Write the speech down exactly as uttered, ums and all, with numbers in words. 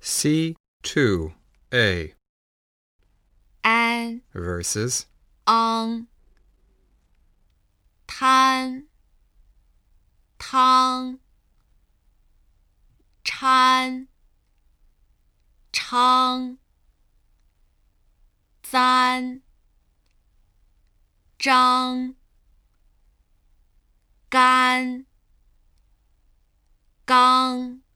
C two A 安 versus 昂滩汤掺昌簪张干刚